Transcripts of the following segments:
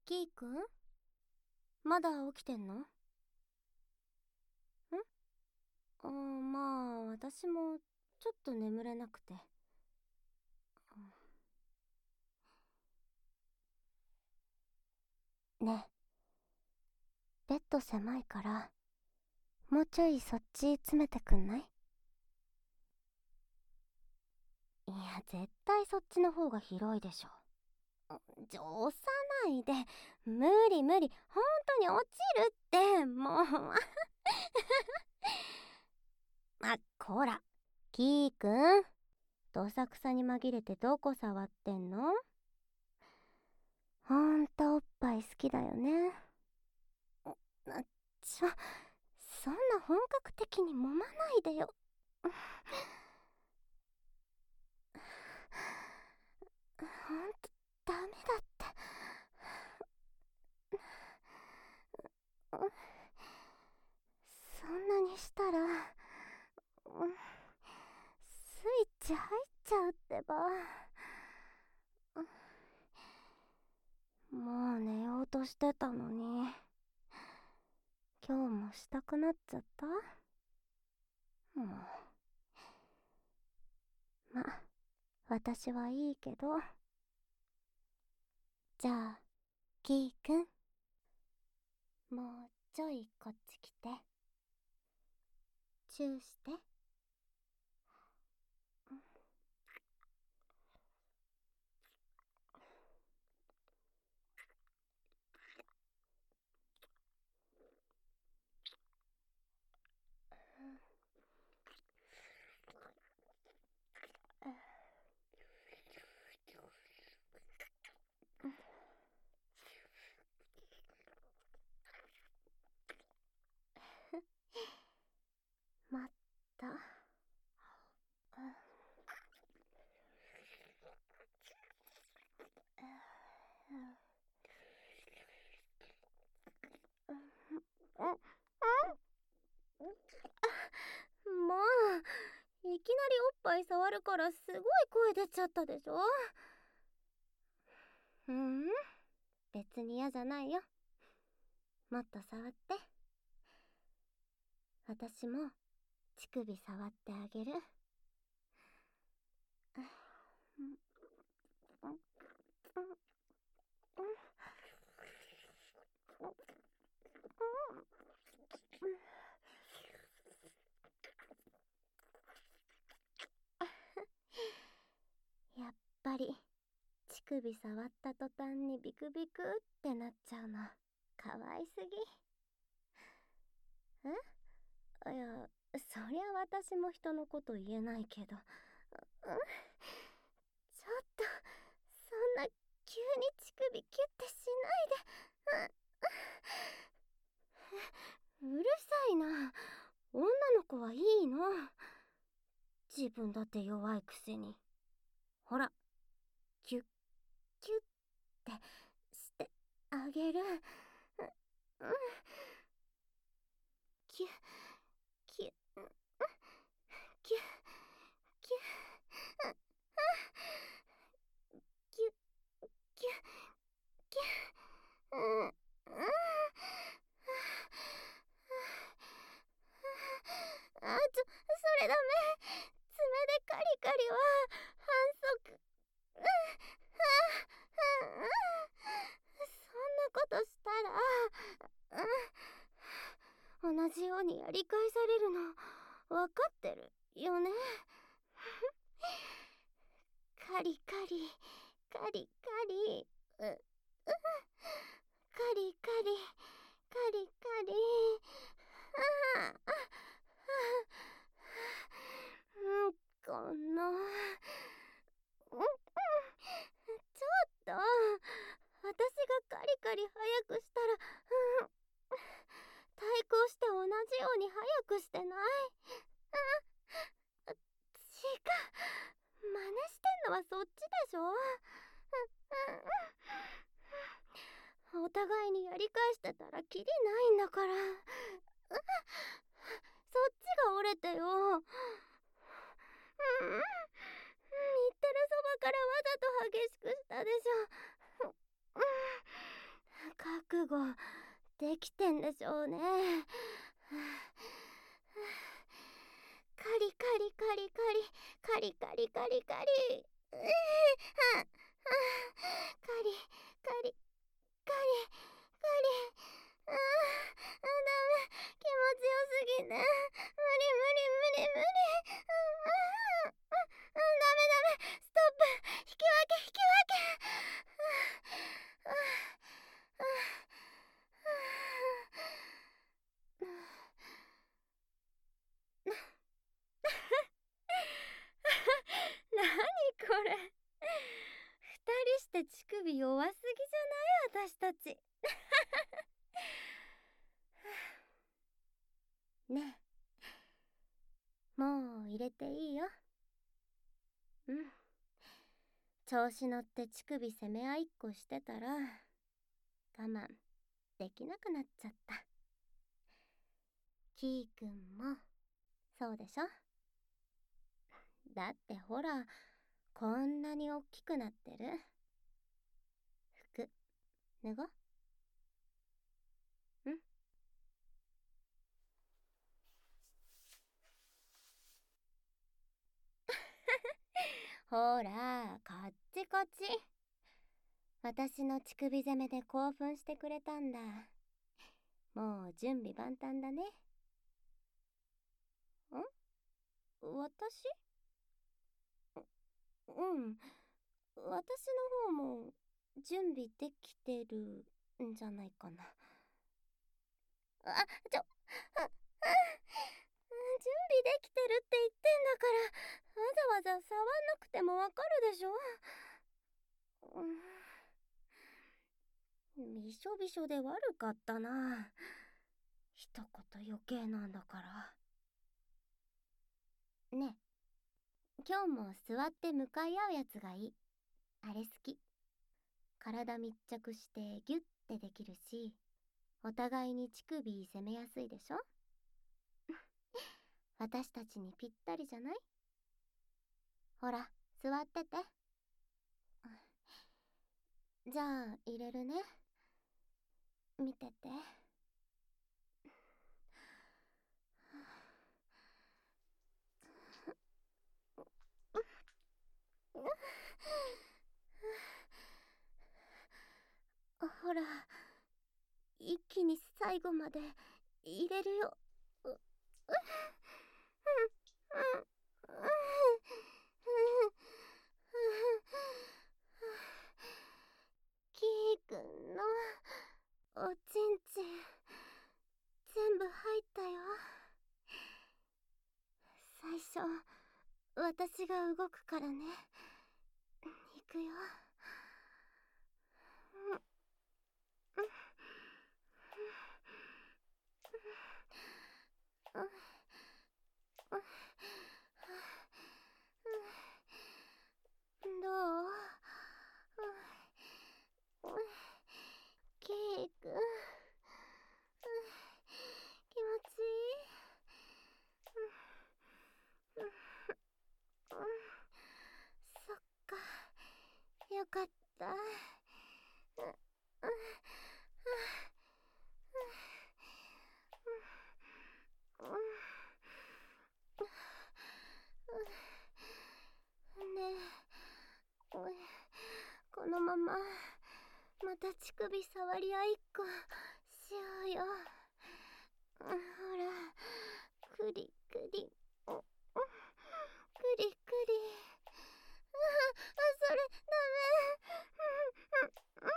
キーくん、まだ起きてんの？まあ私もちょっと眠れなくて。ねえ、ベッド狭いからもうちょいそっち詰めてくんない？いや、絶対そっちの方が広いでしょ。押さないで。無理無理、本当に落ちるってもうこら、キーくん、どさくさに紛れてどこ触ってんの？ほんとおっぱい好きだよね。そんな本格的に揉まないでよ。ほんとダメだって。そんなにしたらスイッチ入っちゃうってば。もう寝ようとしてたのに、今日もしたくなっちゃった。もうま、私はいいけど。じゃあキーくん、もうちょいこっち来てチューして。まった。もういきなりおっぱい触るからすごい声出ちゃったでしょ。別に嫌じゃないよ。もっと触って。私も乳首触ってあげる。やっぱり乳首触った途端にビクビクってなっちゃうのかわいすぎ。いや、そりゃ私も人のこと言えないけど、ちょっとそんな急に乳首キュッてしないで。うるさいな。女の子はいいの。自分だって弱いくせに。ほら、キュッキュッってしてあげる。キュッキュッキュッキュッキュッキュッキュッ。それダメ。爪でカリカリは反則。そんなことしたら同じようにやり返されるの分かってるよね。カリカリカリカリカリカリカリカリ。このちょっと、私がカリカリ早くしたら対抗して同じように早くしてない？違う、真似してんのはそっちでしょ。お互いにやり返してたらキリないんだから。そっちが折れてよ。言ってるそばからわざと激しくしたでしょ。 覚悟できてんでしょうね。カリカリカリカリカリカリカリカリカリカリカリカリダメ、気持ちよすぎて無理無理無理無理。ダメダメ、ストップ、引き分け引き分け。何これ、二人して乳首弱すぎじゃない？私たち。ねえ、もう入れていいよ。うん、調子乗って乳首攻め合いっこしてたら我慢できなくなっちゃった。キーくんもそうでしょ？だってほら、こんなにおっきくなってる。服脱ごう。ん？ほら、こっちこっち。私の乳首攻めで興奮してくれたんだ。もう準備万端だね。私？うん。私の方も準備できてるんじゃないかな。準備できてるって言ってんだから、わざわざ触んなくてもわかるでしょ。びしょびしょで悪かったな。一言余計なんだから。ねえ、今日も座って向かい合うやつがいい。あれ好き。体密着してギュッてできるし、お互いに乳首攻めやすいでしょ。私たちにぴったりじゃない？ほら、座ってて。じゃあ入れるね。見てて。ほら、一気に最後まで入れるよ。キーくんのおちんちん全部入ったよ。最初私が動くからね。いくよ。どう？キーくん、気持ちいい？そっか、よかった。ねえ、このまままた乳首触り合いっこしようよ。ほら、クリクリ、クリクリ。それダメ。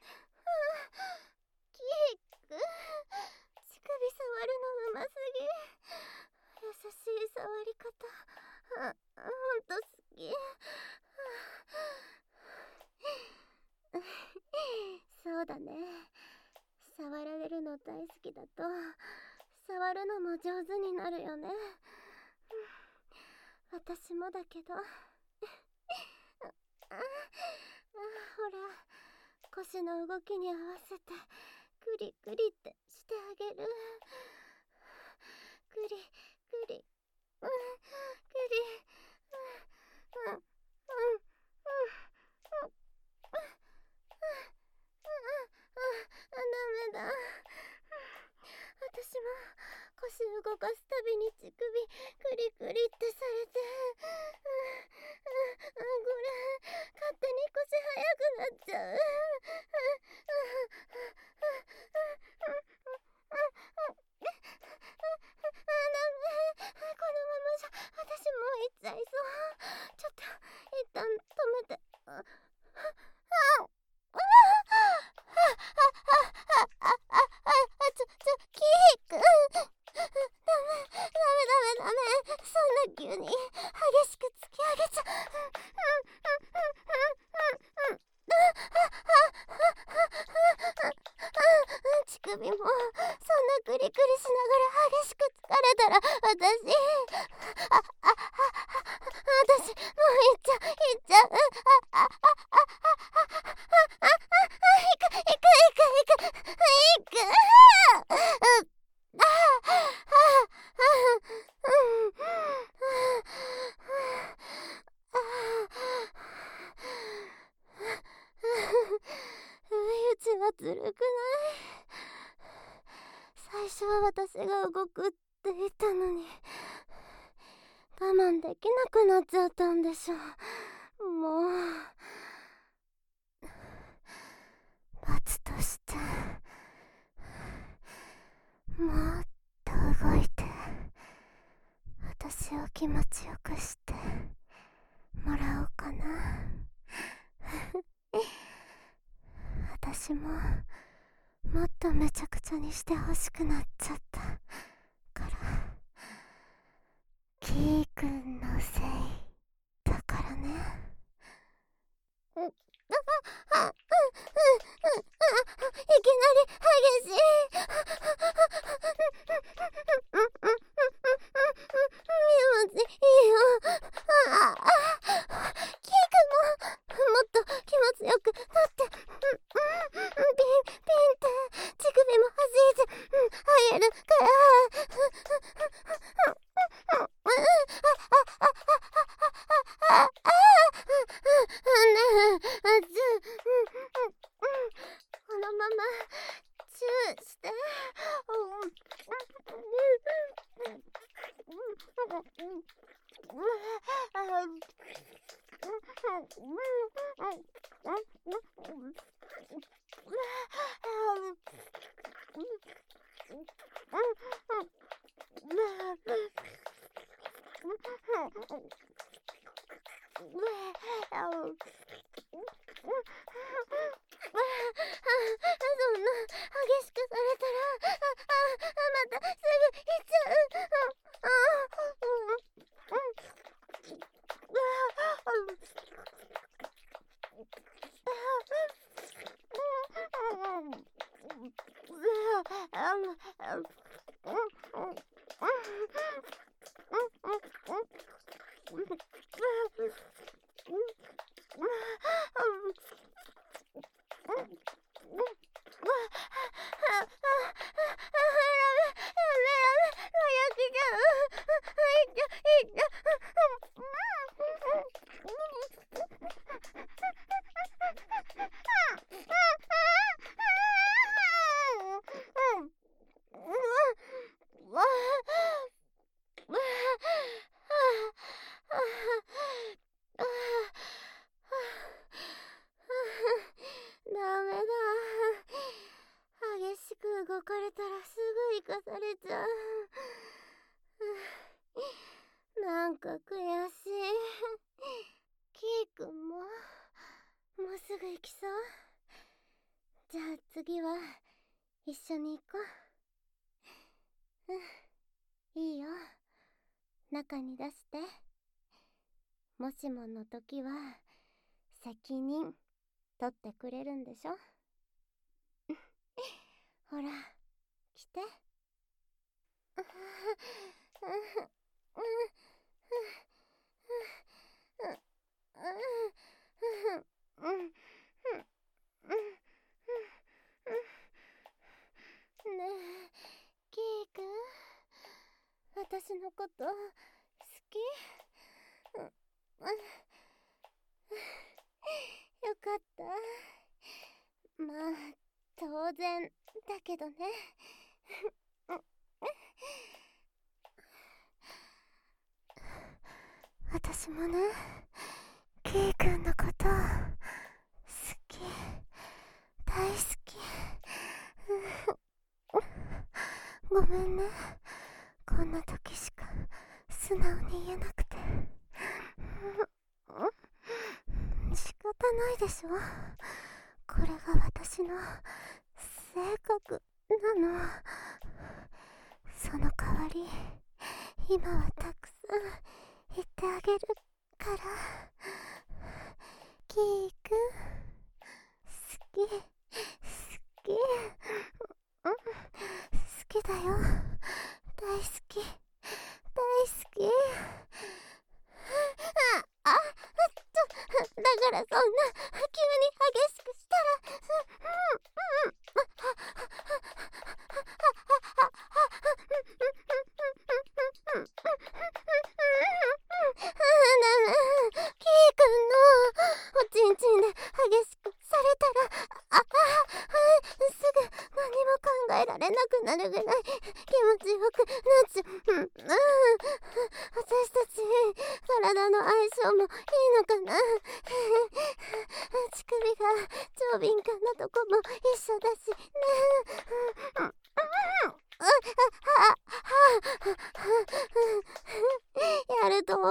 キーくん、乳首触るのうますぎ。優しい触り方、ほんと好き。そうだね。触られるの大好きだと触るのも上手になるよね。私もだけど。ほら、腰の動きに合わせてクリクリってしてあげる。クリクリ、クリ、 ずるくない？最初は私が動くって言ったのに、我慢できなくなっちゃったんでしょ。もう罰としてもっと動いて私を気持ちよくしてもらおうかな。私ももっとめちゃくちゃにしてほしくなっちゃったから、キーくんのせいだからね。いきなり激しい。気持ちいいよ。キーくんももっと気持ちよくなって、ピンって乳首も弾いて入るから。このままチューして。そんな激しくされたら、またすぐ行っちゃう。ダメだ。激しく動かれたらすぐ生かされちゃう。なんか悔しい。キーくんももうすぐ行きそう？じゃあ次は一緒に行こう。いいよ、中に出して。もしもの時は責任取ってくれるんでしょ？ほら来て。ねえキーくん、私のこと好き？よかった。まあ当然だけどね。私もね、キーくんのこと好き、大好き。ごめんね、こんな時しか素直に言えなくて。仕方ないでしょ、これが私の性格なの。その代わり今はたくさん言ってあげるから。キーくん好き好きだよ、大好き大好き。だからそんな急に激しくしたら。キーくんのおちんちんで激なるぐらい気持ちよくなっちゃう。私たち体の相性もいいのかな。乳首が超敏感なとこも一緒だしね。やると思った。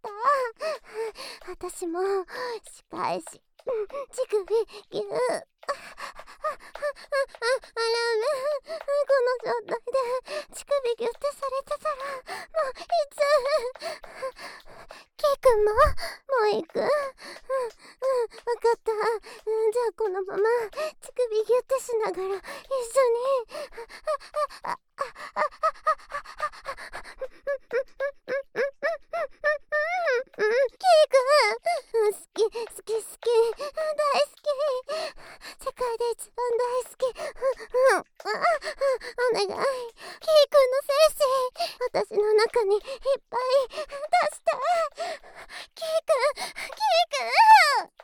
私も仕返し乳首ぎゅー。あらね、この状態で乳首ギュってされてたらもういつキーくんもう行く。わかった。じゃあこのまま乳首ギュってしながら一緒にキーくん、好き好き好き、大好き、世界で一番大好き。お願い、キーくんの精子私の中にいっぱい出して。キーくん、キーくん。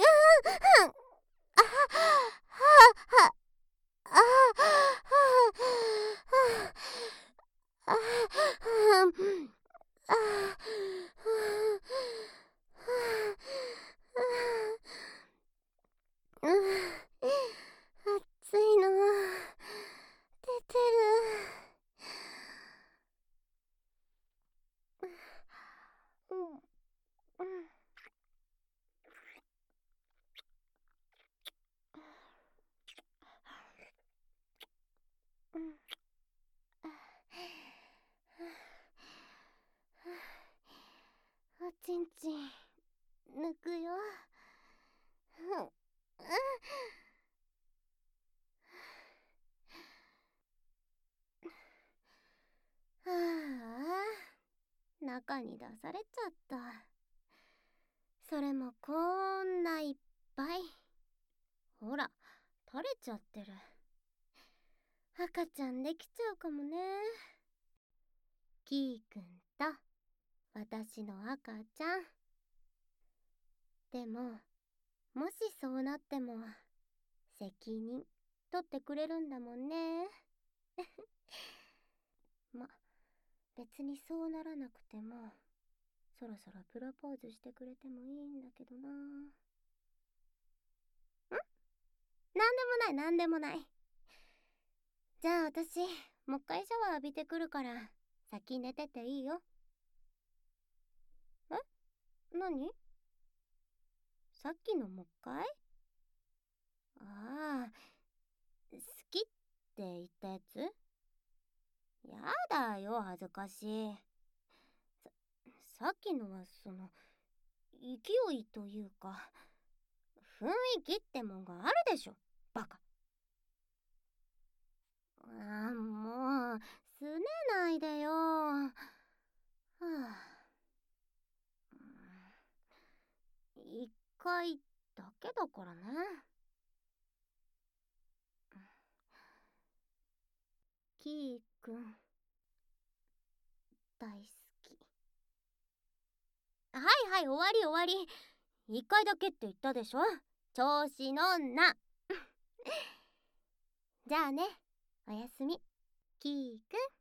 暑いの出てる。おちんちん抜くよ。はあ、中に出されちゃった。それもこんないっぱい。ほら、垂れちゃってる。赤ちゃんできちゃうかもね。キーくんと私の赤ちゃん。でも、もしそうなっても責任取ってくれるんだもんね。ま、別にそうならなくてもそろそろプロポーズしてくれてもいいんだけどな。なんでもない。じゃあ私もう一回シャワー浴びてくるから先寝てていいよ。え？何？さっきのもう一回？ああ、好きって言ったやつ？やだよ、恥ずかしい。さっきのは勢いというか雰囲気ってもんがあるでしょ、バカ。もうすねないでよ。はあ、一回だけだからね。キーくん大好き。はいはい、終わり終わり。一回だけって言ったでしょ、調子のんな。じゃあね、おやすみキーくん。